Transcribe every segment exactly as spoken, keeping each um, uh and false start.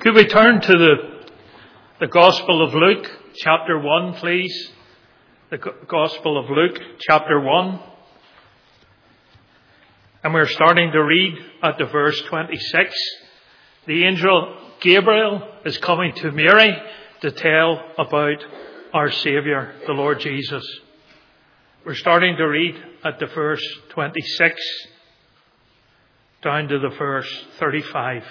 Could we turn to the, the Gospel of Luke, chapter one, please? The Gospel of Luke, chapter one. And we're starting to read at the verse twenty-six. The angel Gabriel is coming to Mary to tell about our Saviour, the Lord Jesus. We're starting to read at the verse twenty-six down to the verse thirty-five.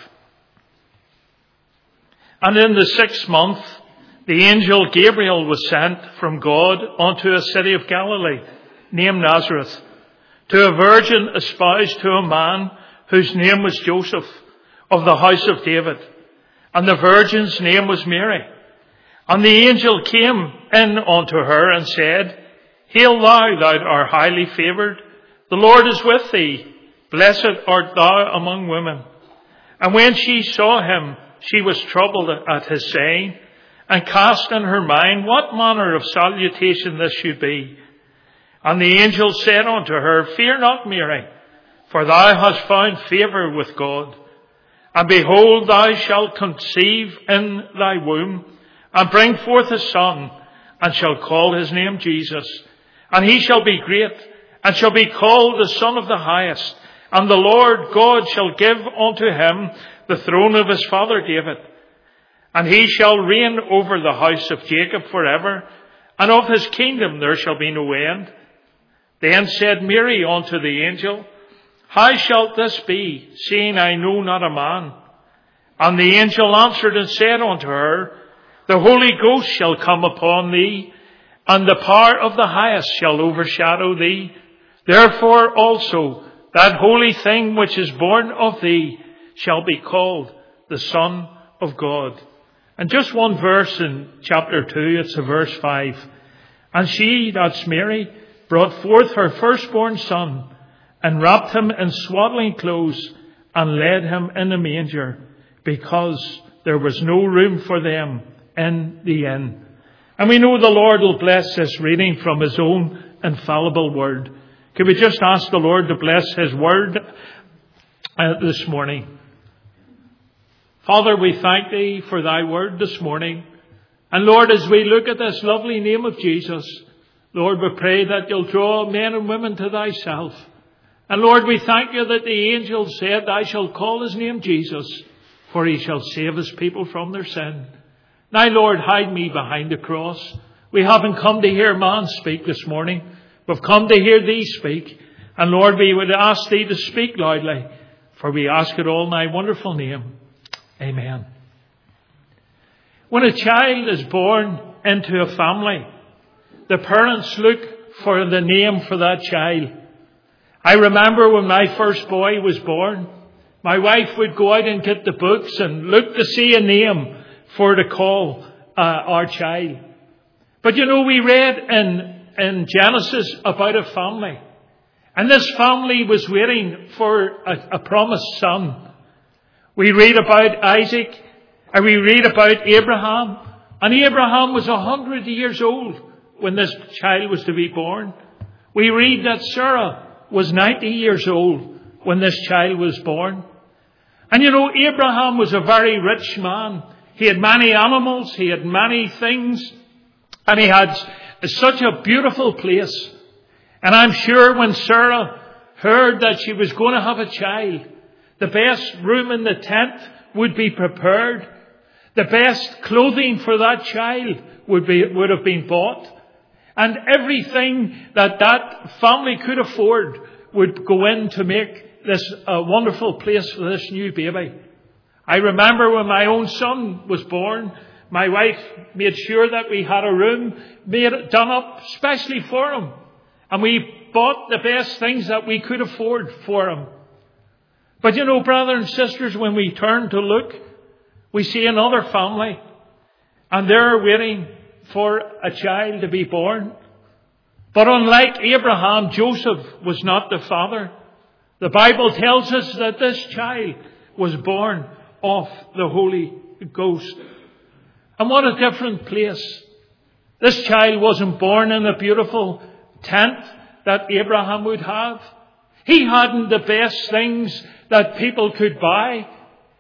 And in the sixth month, the angel Gabriel was sent from God unto a city of Galilee, named Nazareth, to a virgin espoused to a man whose name was Joseph, of the house of David. And the virgin's name was Mary. And the angel came in unto her and said, Hail thou that art highly favoured, the Lord is with thee. Blessed art thou among women. And when she saw him, she was troubled at his saying, and cast in her mind what manner of salutation this should be. And the angel said unto her, Fear not, Mary, for thou hast found favour with God. And behold, thou shalt conceive in thy womb, and bring forth a son, and shall call his name Jesus. And he shall be great, and shall be called the Son of the Highest. And the Lord God shall give unto him the throne of his father David. And he shall reign over the house of Jacob forever, and of his kingdom there shall be no end. Then said Mary unto the angel, How shalt this be, seeing I know not a man? And the angel answered and said unto her, The Holy Ghost shall come upon thee, and the power of the Highest shall overshadow thee. Therefore also that holy thing which is born of thee shall be called the Son of God. And just one verse in chapter two, it's a verse five. And she, that's Mary, brought forth her firstborn son, and wrapped him in swaddling clothes, and laid him in a manger, because there was no room for them in the inn. And we know the Lord will bless this reading from his own infallible word. Could we just ask the Lord to bless his word uh, this morning? Father, we thank thee for thy word this morning. And Lord, as we look at this lovely name of Jesus, Lord, we pray that you'll draw men and women to thyself. And Lord, we thank you that the angel said, I shall call his name Jesus, for he shall save his people from their sin. Now, Lord, hide me behind the cross. We haven't come to hear man speak this morning. We've come to hear thee speak. And Lord, we would ask thee to speak loudly, for we ask it all in thy wonderful name. Amen. When a child is born into a family, the parents look for the name for that child. I remember when my first boy was born, my wife would go out and get the books and look to see a name for to call uh, our child. But you know, we read in, in Genesis about a family. And this family was waiting for a, a promised son. We read about Isaac, and we read about Abraham. And Abraham was a hundred years old when this child was to be born. We read that Sarah was ninety years old when this child was born. And you know, Abraham was a very rich man. He had many animals, he had many things, and he had such a beautiful place. And I'm sure when Sarah heard that she was going to have a child, the best room in the tent would be prepared. The best clothing for that child would be would have been bought. And everything that that family could afford would go in to make this a wonderful place for this new baby. I remember when my own son was born, my wife made sure that we had a room made done up specially for him. And we bought the best things that we could afford for him. But you know, brothers and sisters, when we turn to look, we see another family, and they're waiting for a child to be born. But unlike Abraham, Joseph was not the father. The Bible tells us that this child was born of the Holy Ghost. And what a different place. This child wasn't born in a beautiful tent that Abraham would have. He hadn't the best things that people could buy.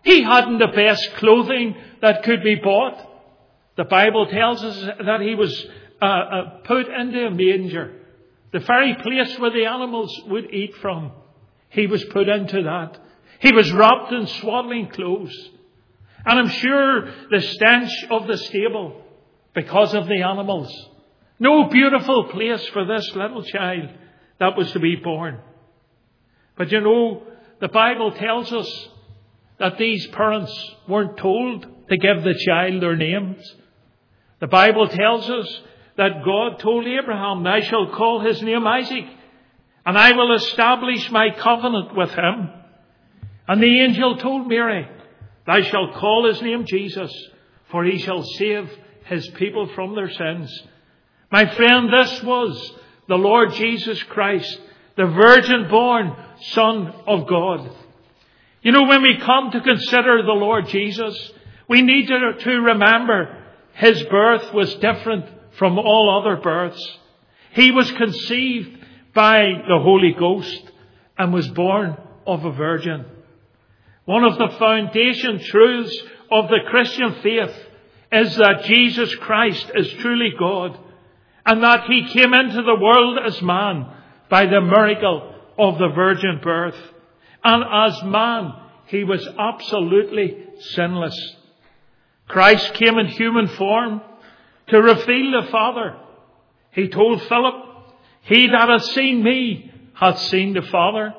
He hadn't the best clothing that could be bought. The Bible tells us that he was uh, uh, put into a manger. The very place where the animals would eat from. He was put into that. He was wrapped in swaddling clothes. And I'm sure the stench of the stable, because of the animals. No beautiful place for this little child that was to be born. But you know, the Bible tells us that these parents weren't told to give the child their names. The Bible tells us that God told Abraham, "I shall call his name Isaac, and I will establish my covenant with him." And the angel told Mary, "Thou shalt call his name Jesus, for he shall save his people from their sins." My friend, this was the Lord Jesus Christ, the virgin-born Son of God. You know, when we come to consider the Lord Jesus, we need to, to remember his birth was different from all other births. He was conceived by the Holy Ghost and was born of a virgin. One of the foundation truths of the Christian faith is that Jesus Christ is truly God, and that he came into the world as man by the miracle of the virgin birth. And as man, he was absolutely sinless. Christ came in human form to reveal the Father. He told Philip, "He that hath seen me hath seen the Father."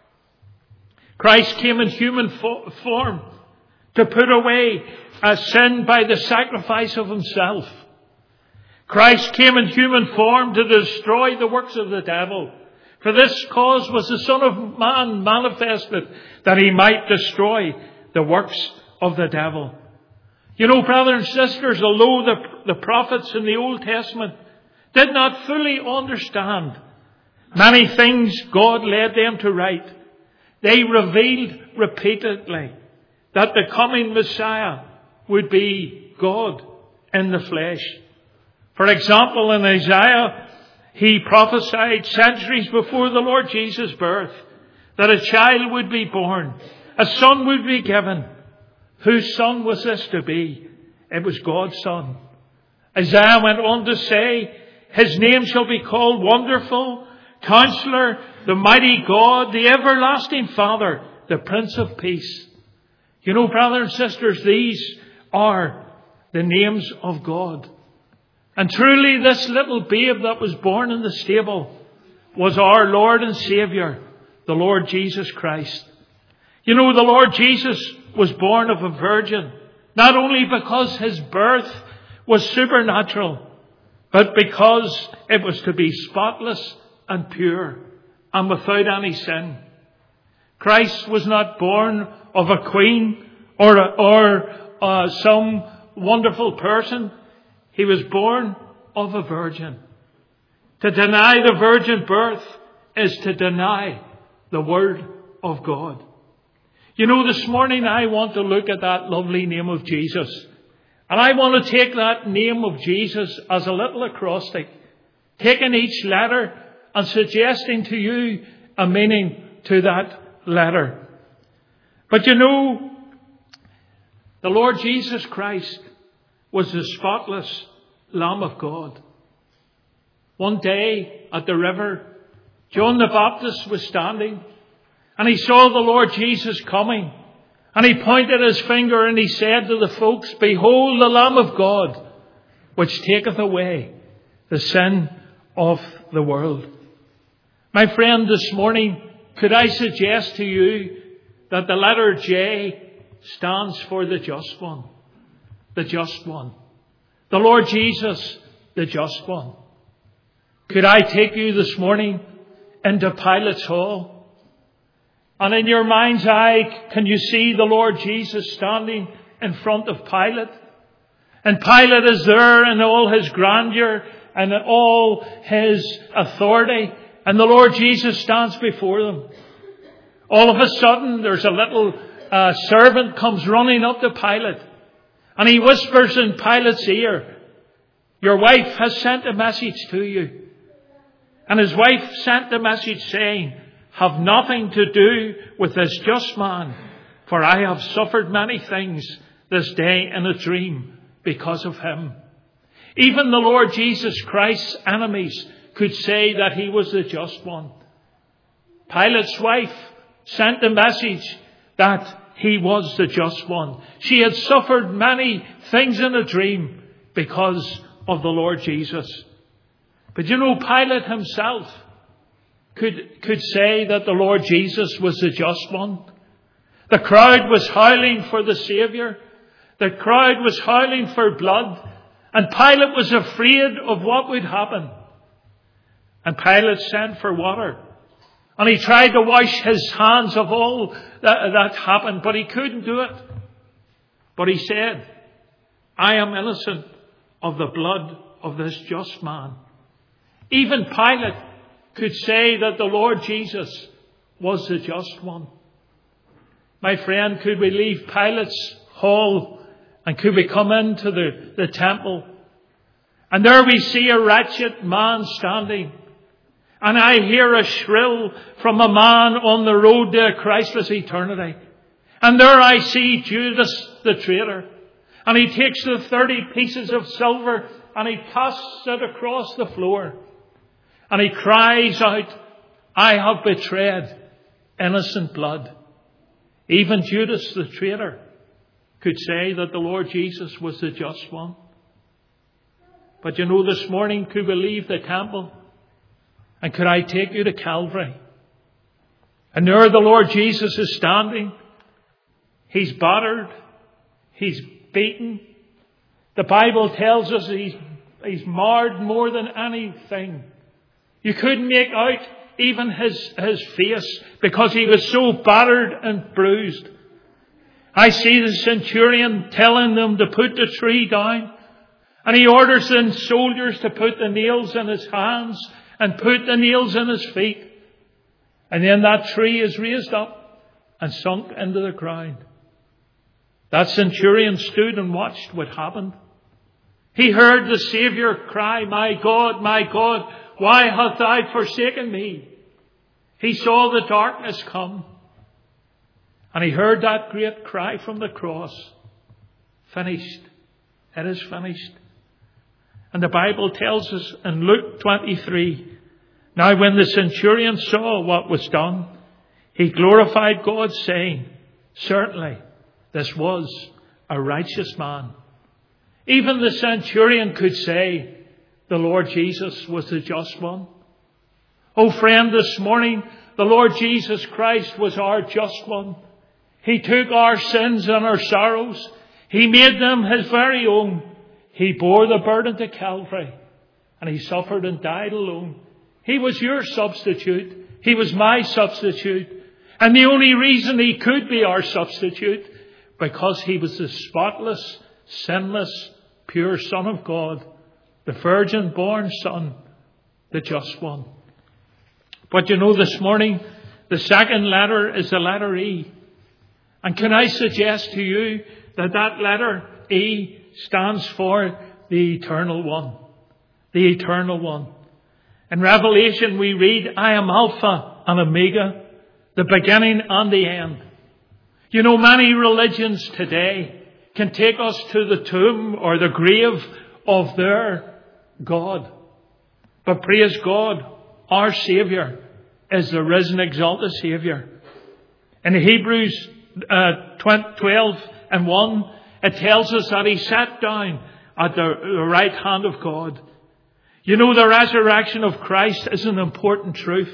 Christ came in human fo- form to put away a sin by the sacrifice of himself. Christ came in human form to destroy the works of the devil. For this cause was the Son of Man manifested, that he might destroy the works of the devil. You know, brothers and sisters, although the, the prophets in the Old Testament did not fully understand many things God led them to write, they revealed repeatedly that the coming Messiah would be God in the flesh. For example, in Isaiah, he prophesied centuries before the Lord Jesus' birth that a child would be born, a son would be given. Whose son was this to be? It was God's son. Isaiah went on to say, "His name shall be called Wonderful, Counselor, the Mighty God, the Everlasting Father, the Prince of Peace." You know, brothers and sisters, these are the names of God. And truly this little babe that was born in the stable was our Lord and Saviour, the Lord Jesus Christ. You know, the Lord Jesus was born of a virgin, not only because his birth was supernatural, but because it was to be spotless and pure and without any sin. Christ was not born of a queen or, or uh, some wonderful person. He was born of a virgin. To deny the virgin birth is to deny the Word of God. You know, this morning I want to look at that lovely name of Jesus. And I want to take that name of Jesus as a little acrostic, taking each letter and suggesting to you a meaning to that letter. But you know, the Lord Jesus Christ was the spotless Lamb of God. One day at the river, John the Baptist was standing, and he saw the Lord Jesus coming, and he pointed his finger and he said to the folks, "Behold the Lamb of God, which taketh away the sin of the world." My friend, this morning, could I suggest to you that the letter J stands for the just one. The just one. The Lord Jesus, the just one. Could I take you this morning into Pilate's hall? And in your mind's eye, can you see the Lord Jesus standing in front of Pilate? And Pilate is there in all his grandeur and in all his authority. And the Lord Jesus stands before them. All of a sudden, there's a little uh, servant comes running up to Pilate. And he whispers in Pilate's ear, "Your wife has sent a message to you." And his wife sent the message saying, "Have nothing to do with this just man, For I have suffered many things this day in a dream because of him. Even the Lord Jesus Christ's enemies could say that he was the just one. Pilate's wife sent a message that he was the just one. She had suffered many things in a dream because of the Lord Jesus. But you know, Pilate himself could, could say that the Lord Jesus was the just one. The crowd was howling for the Saviour. The crowd was howling for blood. And Pilate was afraid of what would happen. And Pilate sent for water. And he tried to wash his hands of all that, that happened, but he couldn't do it. But he said, I am innocent of the blood of this just man. Even Pilate could say that the Lord Jesus was the just one. My friend, could we leave Pilate's hall and could we come into the, the temple? And there we see a wretched man standing. And I hear a shrill from a man on the road to a Christless eternity. And there I see Judas the traitor. And he takes the thirty pieces of silver and he casts it across the floor. And he cries out, I have betrayed innocent blood. Even Judas the traitor could say that the Lord Jesus was the just one. But you know, this morning, could we leave the temple? And could I take you to Calvary? And there the Lord Jesus is standing. He's battered. He's beaten. The Bible tells us he's, he's marred more than anything. You couldn't make out even his, his face because he was so battered and bruised. I see the centurion telling them to put the tree down. And he orders the soldiers to put the nails in his hands and put the nails in his feet. And then that tree is raised up and sunk into the ground. That centurion stood and watched what happened. He heard the Saviour cry, my God, my God, why hast thou forsaken me? He saw the darkness come. And he heard that great cry from the cross. Finished. It is finished. And the Bible tells us in Luke twenty-three, now when the centurion saw what was done, he glorified God, saying, certainly this was a righteous man. Even the centurion could say the Lord Jesus was the just one. Oh friend, this morning the Lord Jesus Christ was our just one. He took our sins and our sorrows. He made them his very own. He bore the burden to Calvary. And he suffered and died alone. He was your substitute. He was my substitute. And the only reason he could be our substitute, because he was the spotless, sinless, pure Son of God, the virgin-born Son, the just one. But you know, this morning, the second letter is the letter E. And can I suggest to you that that letter E stands for the eternal one. The eternal one. In Revelation we read, I am Alpha and Omega, the beginning and the end. You know, many religions today can take us to the tomb or the grave of their God. But praise God, our Saviour is the risen, exalted Saviour. In Hebrews uh, twelve and one, it tells us that he sat down at the right hand of God. You know, the resurrection of Christ is an important truth.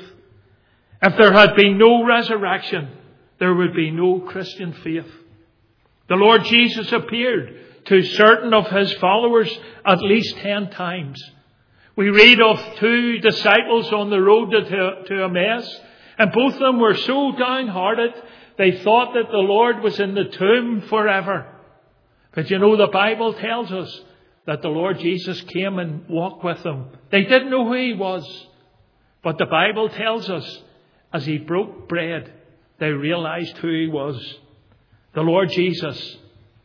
If there had been no resurrection, there would be no Christian faith. The Lord Jesus appeared to certain of his followers at least ten times. We read of two disciples on the road to, to Emmaus, and both of them were so downhearted, they thought that the Lord was in the tomb forever. But you know, the Bible tells us that the Lord Jesus came and walked with them. They didn't know who he was. But the Bible tells us, as he broke bread, they realized who he was. The Lord Jesus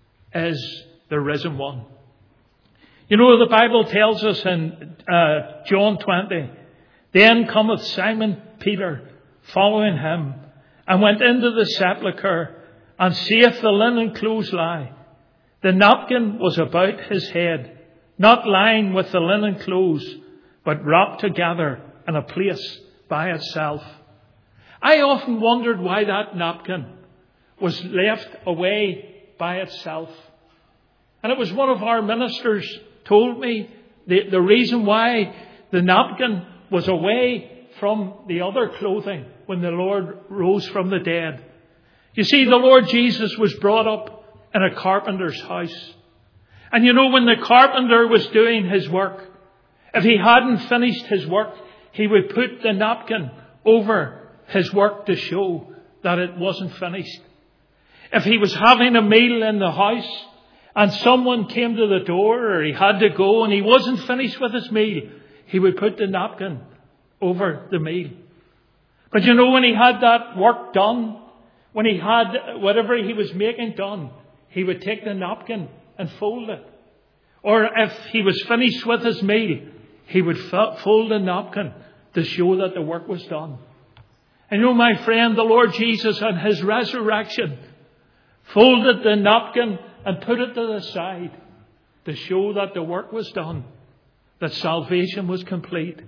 is the risen one. You know, the Bible tells us in uh, John twenty, then cometh Simon Peter following him, and went into the sepulchre, and saith the linen clothes lie. The napkin was about his head, not lying with the linen clothes, but wrapped together in a place by itself. I often wondered why that napkin was left away by itself. And it was one of our ministers told me the, the reason why the napkin was away from the other clothing when the Lord rose from the dead. You see, the Lord Jesus was brought up in a carpenter's house. And you know, when the carpenter was doing his work, if he hadn't finished his work, he would put the napkin over his work to show that it wasn't finished. If he was having a meal in the house and someone came to the door or he had to go and he wasn't finished with his meal, he would put the napkin over the meal. But you know, when he had that work done, when he had whatever he was making done, he would take the napkin and fold it. Or if he was finished with his meal, he would fold the napkin to show that the work was done. And you know, my friend, the Lord Jesus on his resurrection folded the napkin and put it to the side to show that the work was done, that salvation was complete.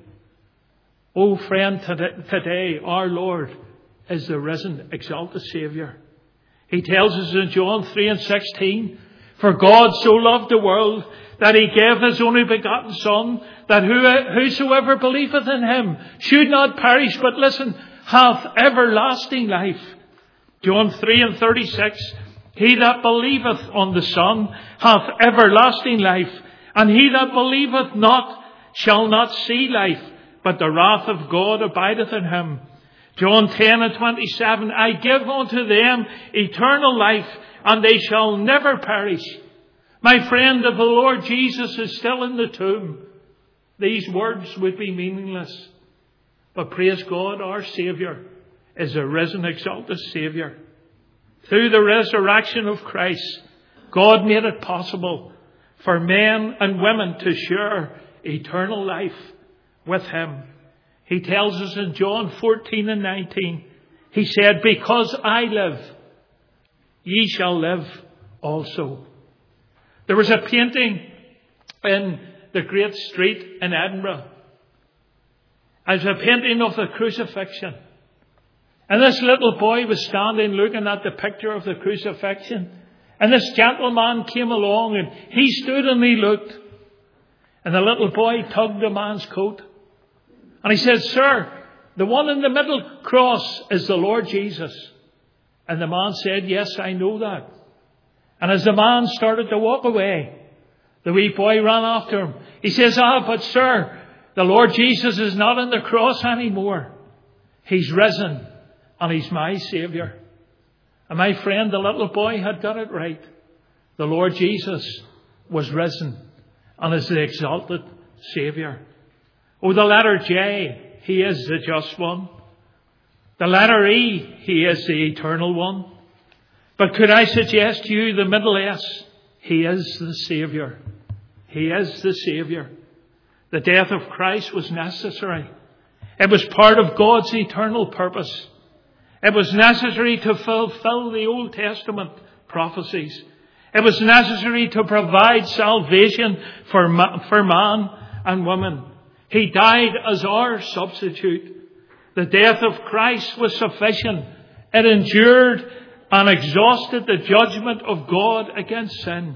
Oh friend, today our Lord is the risen, exalted Saviour. He tells us in John three and sixteen, for God so loved the world that he gave his only begotten Son, that whosoever believeth in him should not perish, but listen, hath everlasting life. John three and thirty-six, he that believeth on the Son hath everlasting life, and he that believeth not shall not see life, but the wrath of God abideth in him. John ten and twenty-seven, I give unto them eternal life, and they shall never perish. My friend, if the Lord Jesus is still in the tomb, these words would be meaningless. But praise God, our Saviour is a risen, exalted Saviour. Through the resurrection of Christ, God made it possible for men and women to share eternal life with him. He tells us in John fourteen and nineteen, he said, because I live, ye shall live also. There was a painting in the great street in Edinburgh. It was a painting of the crucifixion. And this little boy was standing looking at the picture of the crucifixion. And this gentleman came along and he stood and he looked. And the little boy tugged the man's coat. And he said, sir, the one in the middle cross is the Lord Jesus. And the man said, yes, I know that. And as the man started to walk away, the wee boy ran after him. He says, ah, but sir, the Lord Jesus is not on the cross anymore. He's risen. And he's my Saviour. And my friend, the little boy had got it right. The Lord Jesus was risen and is the exalted Saviour. Oh, the letter J, he is the just one. The letter E, he is the eternal one. But could I suggest to you the middle S, he is the Saviour. He is the Saviour. The death of Christ was necessary. It was part of God's eternal purpose. It was necessary to fulfill the Old Testament prophecies. It was necessary to provide salvation for ma- for man and woman. He died as our substitute. The death of Christ was sufficient. It endured and exhausted the judgment of God against sin.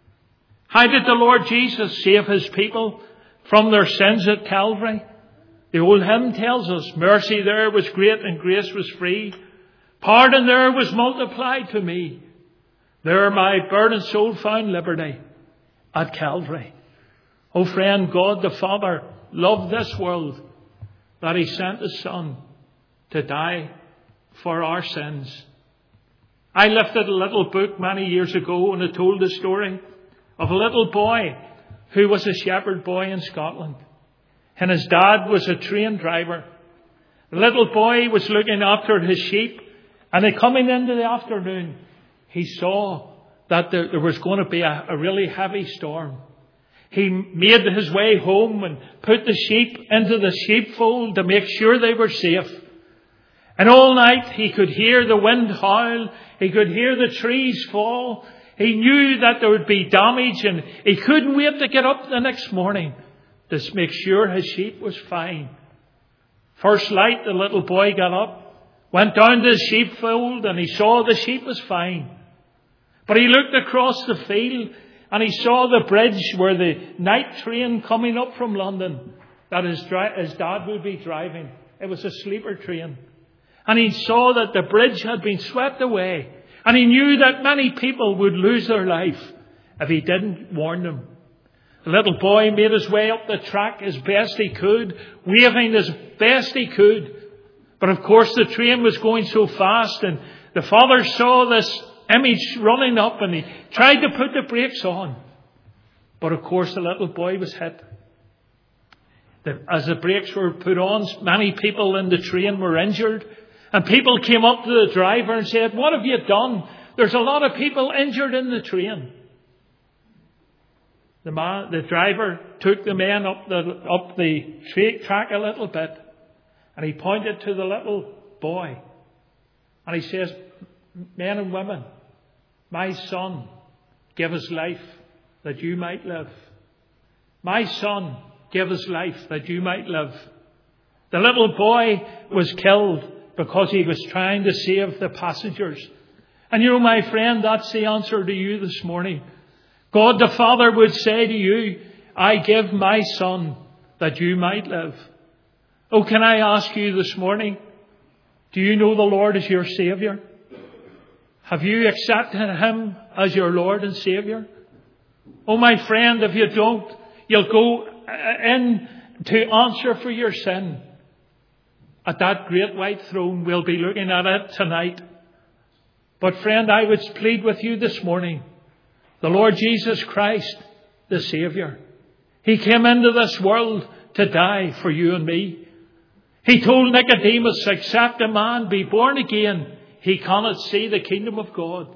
How did the Lord Jesus save his people from their sins at Calvary? The old hymn tells us, mercy there was great and grace was free. Pardon there was multiplied to me. There my burdened soul found liberty at Calvary. Oh friend, God the Father loved this world that he sent his Son to die for our sins. I lifted a little book many years ago and it told the story of a little boy who was a shepherd boy in Scotland. And his dad was a train driver. The little boy was looking after his sheep. And then coming into the afternoon, he saw that there, there was going to be a, a really heavy storm. He made his way home and put the sheep into the sheepfold to make sure they were safe. And all night he could hear the wind howl He could hear the trees fall. He knew that there would be damage, and he couldn't wait to get up the next morning to make sure his sheep was fine. First light, the little boy got up, went down to the sheepfold, and he saw the sheep was fine. But he looked across the field, and he saw the bridge where the night train coming up from London that his, dri- his dad would be driving. It was a sleeper train. And he saw that the bridge had been swept away. And he knew that many people would lose their life if he didn't warn them. The little boy made his way up the track as best he could, waving as best he could. But of course the train was going so fast, and the father saw this image running up, and he tried to put the brakes on. But of course the little boy was hit. As the brakes were put on, many people in the train were injured. And people came up to the driver and said, "What have you done? There's a lot of people injured in the train." The man, the driver took the men up the, up the tra- track a little bit. And he pointed to the little boy. And he says, "Men and women, my son gave his life that you might live. My son gave his life that you might live." The little boy was killed because he was trying to save the passengers. And you know, my friend, that's the answer to you this morning. God the Father would say to you, "I give my son that you might live." Oh, can I ask you this morning, do you know the Lord as your Saviour? Have you accepted Him as your Lord and Saviour? Oh, my friend, if you don't, you'll go in to answer for your sin at that great white throne. We'll be looking at it tonight. But friend, I would plead with you this morning, the Lord Jesus Christ, the Saviour, He came into this world to die for you and me. He told Nicodemus, "Except a man be born again, he cannot see the kingdom of God."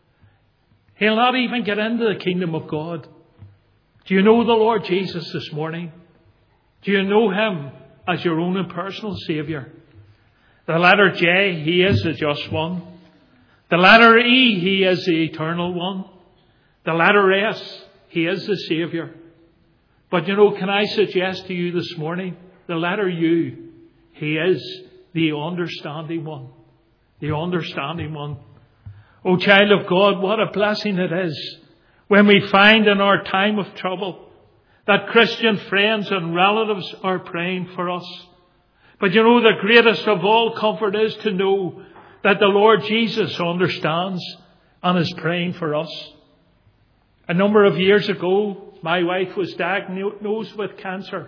He'll not even get into the kingdom of God. Do you know the Lord Jesus this morning? Do you know Him as your own and personal Saviour? The letter J, He is the just one. The letter E, He is the eternal one. The letter S, He is the Saviour. But you know, can I suggest to you this morning, the letter U, He is the understanding one. The understanding one. Oh, child of God, what a blessing it is when we find in our time of trouble that Christian friends and relatives are praying for us. But you know, the greatest of all comfort is to know that the Lord Jesus understands and is praying for us. A number of years ago, my wife was diagnosed with cancer.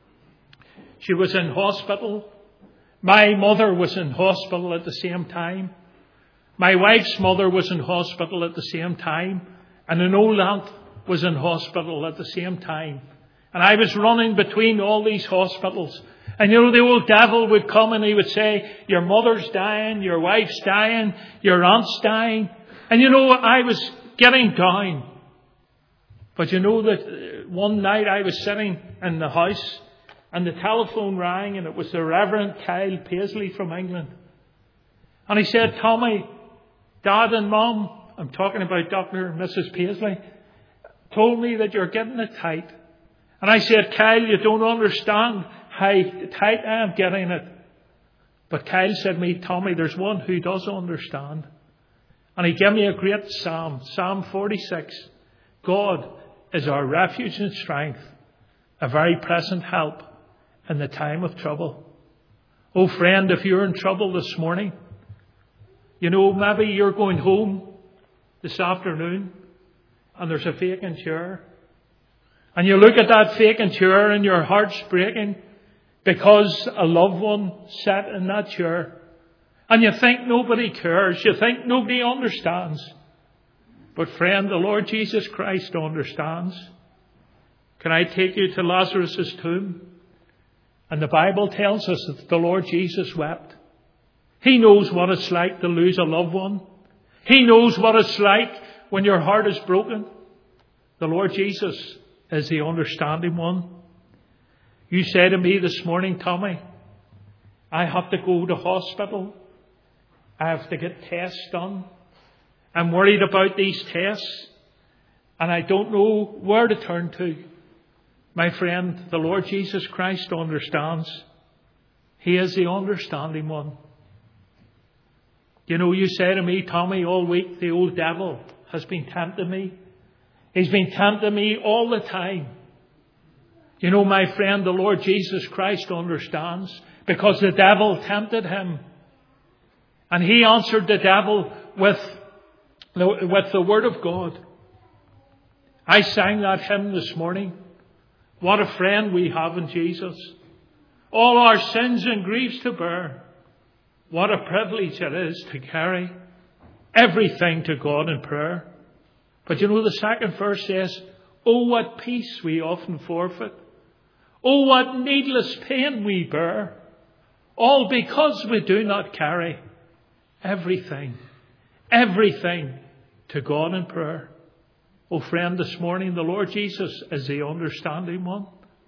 She was in hospital. My mother was in hospital at the same time. My wife's mother was in hospital at the same time. And an old aunt was in hospital at the same time. And I was running between all these hospitals. And you know, the old devil would come and he would say, "Your mother's dying, your wife's dying, your aunt's dying." And you know, I was getting down. But you know that one night I was sitting in the house and the telephone rang, and it was the Reverend Kyle Paisley from England. And he said, "Tommy, Dad and Mom," I'm talking about Doctor and Missus Paisley, "told me that you're getting it tight." And I said, "Kyle, you don't understand how tight I am getting it." But Kyle said to me, "Tommy, there's one who does understand." And he gave me a great psalm, Psalm forty-six. God is our refuge and strength, a very present help in the time of trouble. Oh friend, if you're in trouble this morning, you know, maybe you're going home this afternoon and there's a vacant chair. And you look at that vacant chair and your heart's breaking because a loved one sat in that chair. And you think nobody cares. You think nobody understands. But friend, the Lord Jesus Christ understands. Can I take you to Lazarus' tomb? And the Bible tells us that the Lord Jesus wept. He knows what it's like to lose a loved one. He knows what it's like when your heart is broken. The Lord Jesus is the understanding one. You say to me this morning, "Tommy, I have to go to hospital. I have to get tests done. I'm worried about these tests, and I don't know where to turn to. My friend, the Lord Jesus Christ understands. He is the understanding one. You know, you say to me, Tommy, all week the old devil has been tempting me. He's been tempting me all the time. You know, my friend, the Lord Jesus Christ understands, because the devil tempted him. And he answered the devil with, with the word of God. I sang that hymn this morning. What a friend we have in Jesus. All our sins and griefs to bear. What a privilege it is to carry everything to God in prayer. But you know, the second verse says, oh, what peace we often forfeit. Oh, what needless pain we bear. All because we do not carry everything, everything to God in prayer. Oh, friend, this morning the Lord Jesus is the understanding one.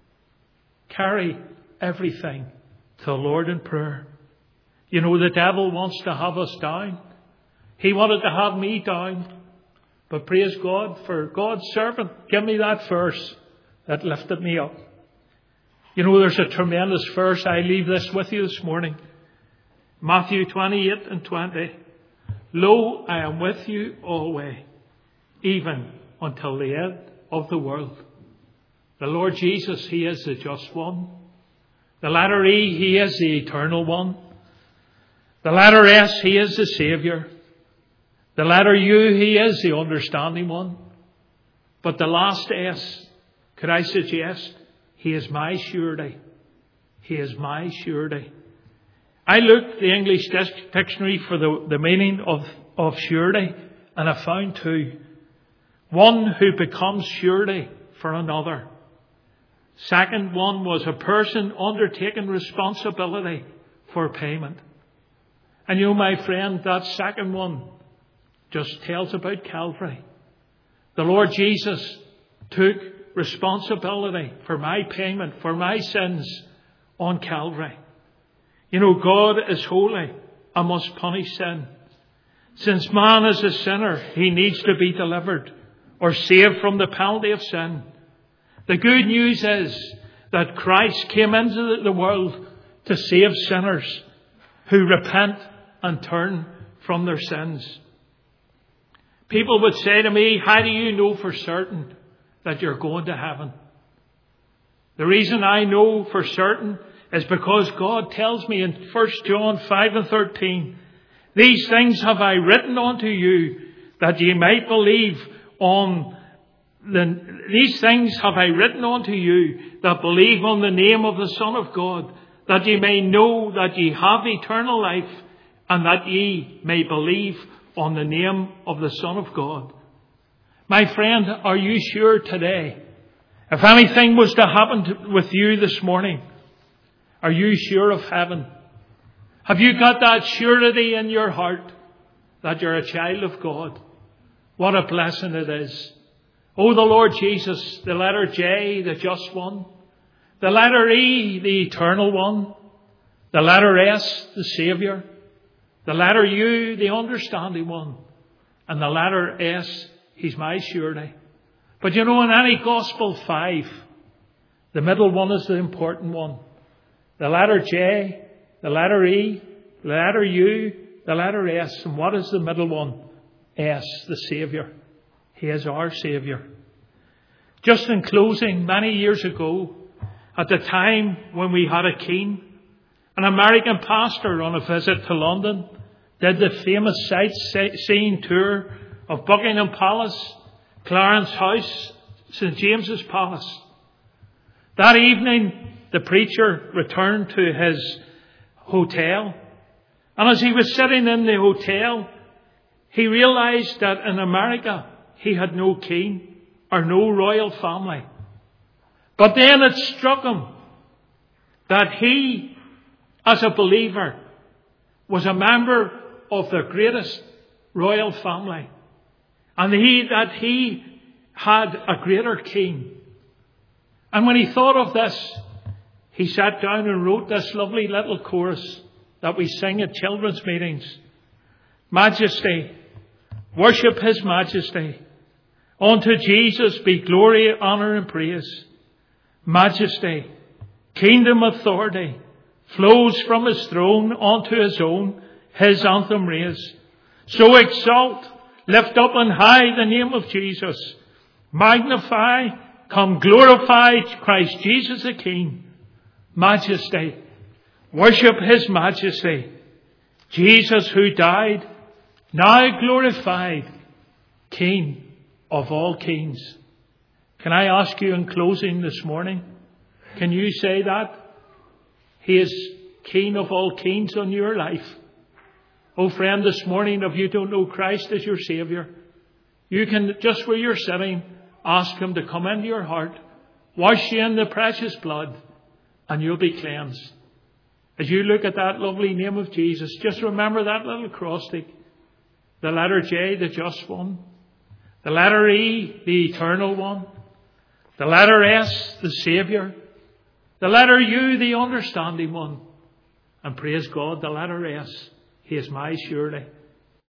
Carry everything to the Lord in prayer. You know, the devil wants to have us down. He wanted to have me down. But praise God for God's servant. Give me that verse that lifted me up. You know, there's a tremendous verse. I leave this with you this morning. Matthew twenty-eight and twenty. Lo, I am with you always, even until the end of the world. The Lord Jesus, He is the just one. The letter E, He is the eternal one. The letter S, He is the Saviour. The letter U, He is the understanding one. But the last S, could I suggest, He is my surety. He is my surety. I looked the English dictionary for the, the meaning of, of surety, and I found two. One who becomes surety for another. Second one was a person undertaking responsibility for payment. And you know, my friend, that second one just tells about Calvary. The Lord Jesus took responsibility for my payment, for my sins on Calvary. You know, God is holy and must punish sin. Since man is a sinner, he needs to be delivered or saved from the penalty of sin. The good news is that Christ came into the world to save sinners who repent and turn from their sins. People would say to me, how do you know for certain that you're going to heaven? The reason I know for certain is because God tells me in First John five and thirteen, these things have I written unto you, that ye might believe on the, these things have I written unto you, that believe on the name of the Son of God, that ye may know that ye have eternal life, and that ye may believe on the name of the Son of God. My friend, are you sure today, if anything was to happen to, with you this morning, are you sure of heaven? Have you got that surety in your heart that you're a child of God? What a blessing it is. Oh, the Lord Jesus, the letter J, the just one. The letter E, the eternal one. The letter S, the Saviour. The letter U, the understanding one. And the letter S, He's my surety. But you know, in any gospel five, the middle one is the important one. The letter J, the letter E, the letter U, the letter S. And what is the middle one? S, the Saviour. He is our Saviour. Just in closing, many years ago, at the time when we had a king, an American pastor on a visit to London did the famous sightseeing tour of Buckingham Palace, Clarence House, Saint James's Palace. That evening, the preacher returned to his hotel, and as he was sitting in the hotel, he realized that in America he had no king or no royal family. But then it struck him that he, as a believer, was a member of the greatest royal family, and he that he had a greater king. And when he thought of this, he sat down and wrote this lovely little chorus that we sing at children's meetings. Majesty, Worship his majesty. Unto Jesus be glory, honour and praise. Majesty, kingdom authority flows from his throne unto his own, his anthem raise. So exalt, lift up on high the name of Jesus. Magnify, come glorify Christ Jesus the King. Majesty, worship his majesty. Jesus who died, now glorified, King of all kings. Can I ask you in closing this morning, can you say that? He is King of all kings on your life. Oh friend, this morning, if you don't know Christ as your Saviour, you can, just where you're sitting, ask him to come into your heart, wash you in the precious blood, and you'll be cleansed. As you look at that lovely name of Jesus, just remember that little cross stick. The letter J, the just one. The letter E, the eternal one. The letter S, the Saviour. The letter U, the understanding one. And praise God, the letter S, he is my surety.